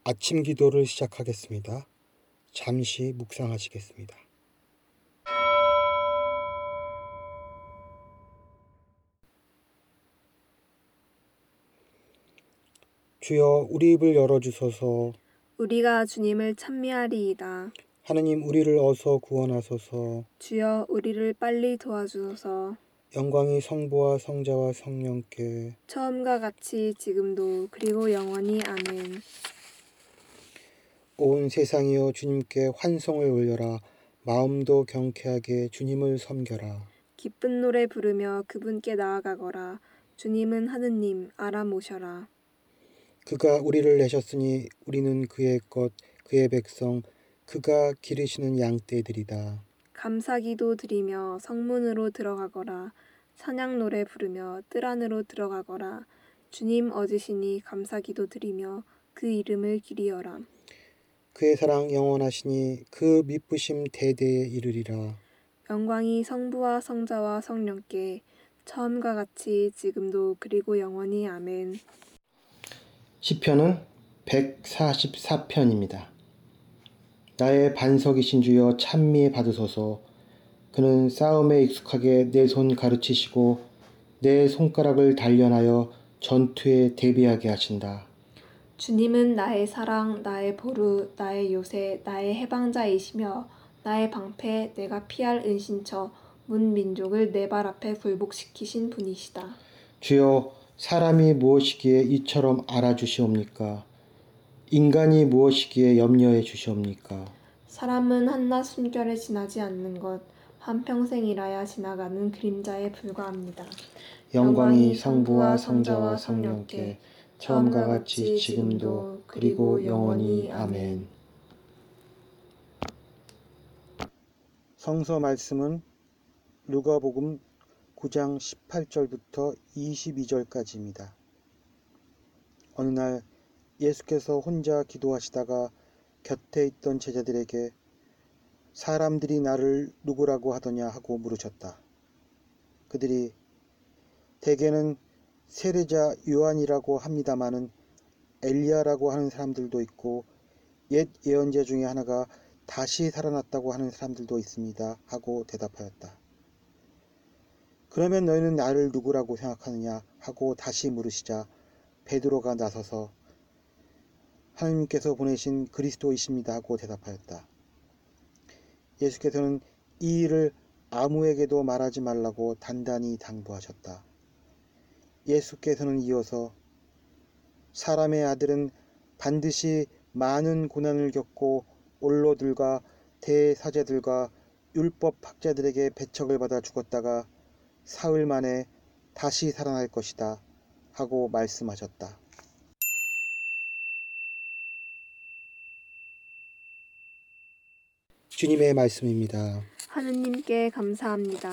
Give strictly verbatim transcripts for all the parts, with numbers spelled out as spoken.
아침 기도를 시작하겠습니다. 잠시 묵상하시겠습니다. 주여, 우리 입을 열어주소서. 우리가 주님을 찬미하리이다. 하느님, 우리를 어서 구원하소서. 주여, 우리를 빨리 도와주소서. 영광이 성부와 성자와 성령께 처음과 같이 지금도 그리고 영원히 아멘. 온 세상이여 주님께 환송을 올려라. 마음도 경쾌하게 주님을 섬겨라. 기쁜 노래 부르며 그분께 나아가거라. 주님은 하느님 알아모셔라. 그가 우리를 내셨으니 우리는 그의 것, 그의 백성, 그가 기르시는 양떼들이다. 감사기도 드리며 성문으로 들어가거라. 찬양 노래 부르며 뜰 안으로 들어가거라. 주님 얻으시니 감사기도 드리며 그 이름을 기리어라. 그의 사랑 영원하시니 그 미쁘심 대대에 이르리라. 영광이 성부와 성자와 성령께 처음과 같이 지금도 그리고 영원히 아멘. 시편은 백사십사 편입니다. 나의 반석이신 주여 찬미 받으소서. 그는 싸움에 익숙하게 내 손 가르치시고 내 손가락을 단련하여 전투에 대비하게 하신다. 주님은 나의 사랑, 나의 보루, 나의 요새, 나의 해방자이시며 나의 방패, 내가 피할 은신처, 문 민족을 내 발 앞에 굴복시키신 분이시다. 주여, 사람이 무엇이기에 이처럼 알아주시옵니까? 인간이 무엇이기에 염려해 주시옵니까? 사람은 한낮 숨결에 지나지 않는 것, 한평생이라야 지나가는 그림자에 불과합니다. 영광이 성부와 성자와 성령께 처음과 같이 지금도 그리고 영원히 아멘. 성서 말씀은 누가복음 구 장 십팔 절부터 이십이 절까지입니다. 어느 날 예수께서 혼자 기도하시다가 곁에 있던 제자들에게 사람들이 나를 누구라고 하더냐 하고 물으셨다. 그들이 대개는 세례자 요한이라고 합니다마는 엘리야라고 하는 사람들도 있고 옛 예언자 중에 하나가 다시 살아났다고 하는 사람들도 있습니다 하고 대답하였다. 그러면 너희는 나를 누구라고 생각하느냐 하고 다시 물으시자 베드로가 나서서 하나님께서 보내신 그리스도이십니다 하고 대답하였다. 예수께서는 이 일을 아무에게도 말하지 말라고 단단히 당부하셨다. 예수께서는 이어서 사람의 아들은 반드시 많은 고난을 겪고 원로들과 대사제들과 율법학자들에게 배척을 받아 죽었다가 사흘 만에 다시 살아날 것이다 하고 말씀하셨다. 주님의 말씀입니다. 하느님께 감사합니다.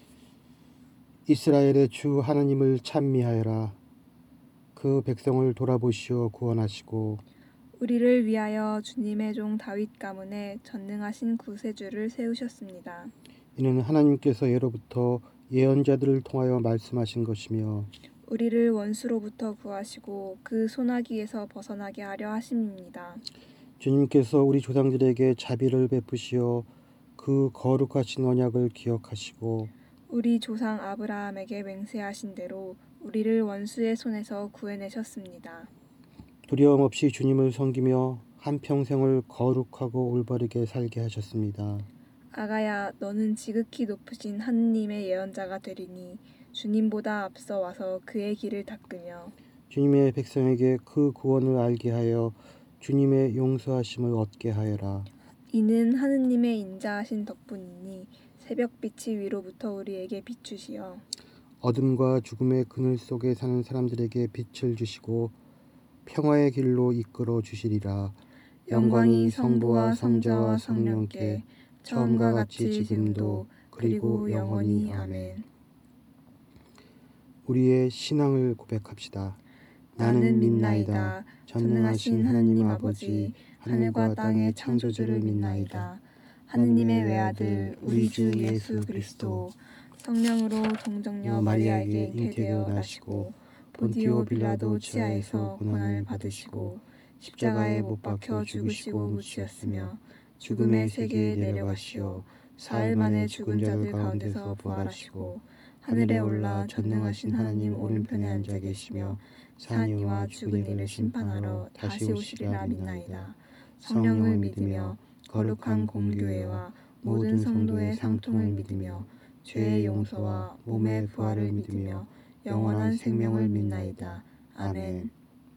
이스라엘의 주 하나님을 찬미하여라. 그 백성을 돌아보시어 구원하시고 우리를 위하여 주님의 종 다윗 가문에 전능하신 구세주를 세우셨습니다. 이는 하나님께서 예로부터 예언자들을 통하여 말씀하신 것이며 우리를 원수로부터 구하시고 그 소나기에서 벗어나게 하려 하심입니다. 주님께서 우리 조상들에게 자비를 베푸시어 그 거룩하신 언약을 기억하시고 우리 조상 아브라함에게 맹세하신 대로 우리를 원수의 손에서 구해내셨습니다. 두려움 없이 주님을 섬기며 한평생을 거룩하고 올바르게 살게 하셨습니다. 아가야, 너는 지극히 높으신 하느님의 예언자가 되리니 주님보다 앞서 와서 그의 길을 닦으며 주님의 백성에게 그 구원을 알게 하여 주님의 용서하심을 얻게 하여라. 이는 하느님의 인자하신 덕분이니 새벽빛이 위로부터 우리에게 비추시어 어둠과 죽음의 그늘 속에 사는 사람들에게 빛을 주시고 평화의 길로 이끌어 주시리라. 영광이 성부와 성자와 성령께 처음과 같이 지금도 그리고 영원히 아멘. 우리의 신앙을 고백합시다. 나는 믿나이다. 전능하신 하느님 아버지, 하늘과 땅의 창조주를 믿나이다. 하느님의 외아들 우리 주 예수 그리스도 성령으로 동정녀 마리아에게 잉태되어 나시고 본디오 빌라도 치하에서 고난을 받으시고 십자가에 못 박혀 죽으시고 묻히셨으며 죽음의 세계에 내려가시어 사흘 만에 죽은 자들 가운데서 부활하시고 하늘에 올라 전능하신 하나님 오른편에 앉아 계시며 산 이와 죽은 이를 심판하러 다시 오시리라 믿나이다. 성령을 믿으며 거룩한 공교회와 모든 성도의 상통을 믿으며 죄의 용서와 몸의 부활을 믿으며 영원한 생명을 믿나이다. 아멘.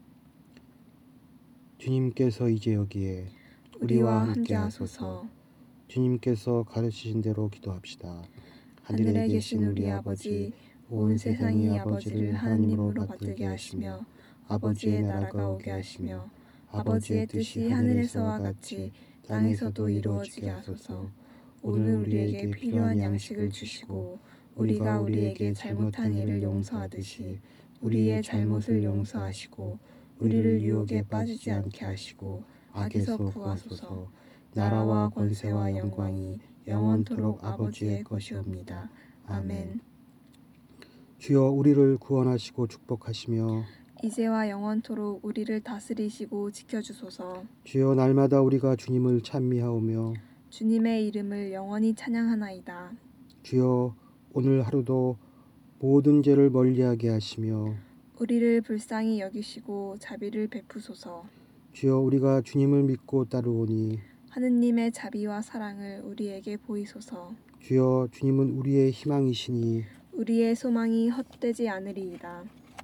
주님께서 이제 여기에 우리와 함께 하소서. 주님께서 가르치신 대로 기도합시다. 하늘에 계신 우리 아버지, 온 세상이 아버지를 하나님으로 받들게 하시며 아버지의 나라가 오게 하시며 아버지의 뜻이 하늘에서와 같이 땅에서도 이루어지게 하소서. 오늘 우리에게 필요한 양식을 주시고 우리가 우리에게 잘못한 일을 용서하듯이 우리의 잘못을 용서하시고 우리를 유혹에 빠지지 않게 하시고 악에서 구하소서. 나라와 권세와 영광이 영원토록 아버지의 것이옵니다. 아멘. 주여 우리를 구원하시고 축복하시며 이제와 영원토록 우리를 다스리시고 지켜주소서. 주여 날마다 우리가 주님을 찬미하오며 주님의 이름을 영원히 찬양하나이다. 주여 오늘 하루도 모든 죄를 멀리하게 하시며 우리를 불쌍히 여기시고 자비를 베푸소서. 주여 우리가 주님을 믿고 따르오니 하느님의 자비와 사랑을 우리에게 보이소서. 주여 주님은 우리의 희망이시니 우리의 소망이 헛되지 않으리이다.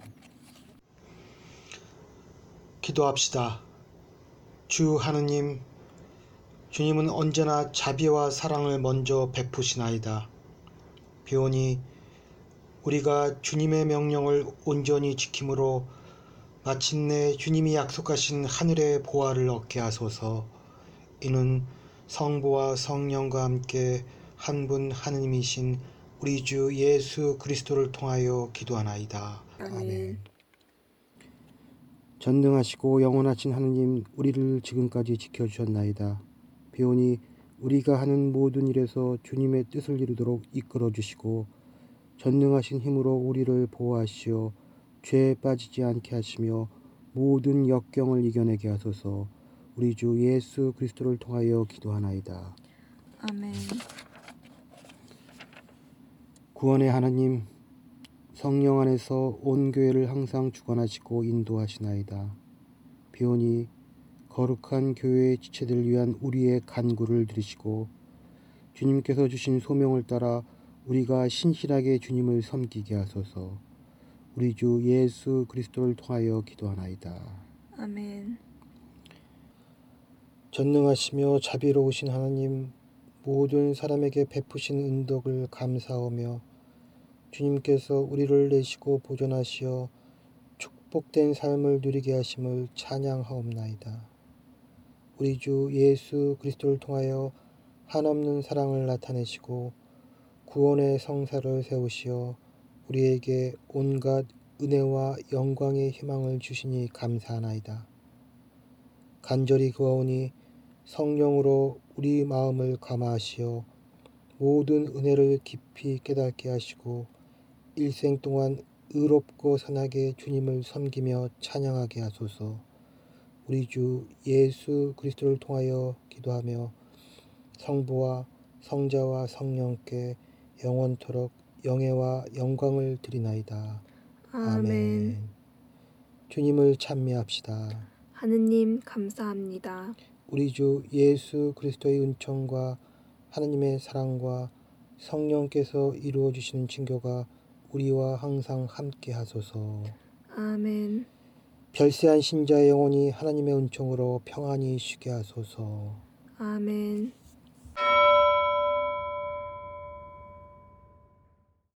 기도합시다. 주 하느님, 주님은 언제나 자비와 사랑을 먼저 베푸시나이다. 비오니 우리가 주님의 명령을 온전히 지킴으로 마침내 주님이 약속하신 하늘의 보화를 얻게 하소서. 이는 성부와 성령과 함께 한 분 하느님이신 우리 주 예수 그리스도를 통하여 기도하나이다. 아멘. 전능하시고 영원하신 하느님, 우리를 지금까지 지켜주셨나이다. 비오니 우리가 하는 모든 일에서 주님의 뜻을 이루도록 이끌어 주시고 전능하신 힘으로 우리를 보호하시어 죄에 빠지지 않게 하시며 모든 역경을 이겨내게 하소서. 우리 주 예수 그리스도를 통하여 기도하나이다. 아멘. 구원의 하나님, 성령 안에서 온 교회를 항상 주관하시고 인도하시나이다. 비오니 거룩한 교회의 지체들을 위한 우리의 간구를 들으시고 주님께서 주신 소명을 따라 우리가 신실하게 주님을 섬기게 하소서. 우리 주 예수 그리스도를 통하여 기도하나이다. 아멘. 전능하시며 자비로우신 하나님, 모든 사람에게 베푸신 은덕을 감사하며 주님께서 우리를 내시고 보존하시어 축복된 삶을 누리게 하심을 찬양하옵나이다. 우리 주 예수 그리스도를 통하여 한없는 사랑을 나타내시고 구원의 성사를 세우시어 우리에게 온갖 은혜와 영광의 희망을 주시니 감사하나이다. 간절히 구하오니 성령으로 우리 마음을 감화하시어 모든 은혜를 깊이 깨닫게 하시고 일생 동안 의롭고 선하게 주님을 섬기며 찬양하게 하소서. 우리 주 예수 그리스도를 통하여 기도하며 성부와 성자와 성령께 영원토록 영예와 영광을 드리나이다. 아멘. 아멘. 주님을 찬미합시다. 하느님 감사합니다. 우리 주 예수 그리스도의 은총과 하나님의 사랑과 성령께서 이루어 주시는 친교가 우리와 항상 함께 하소서. 아멘. 별세한 신자의 영혼이 하나님의 은총으로 평안히 쉬게 하소서. 아멘.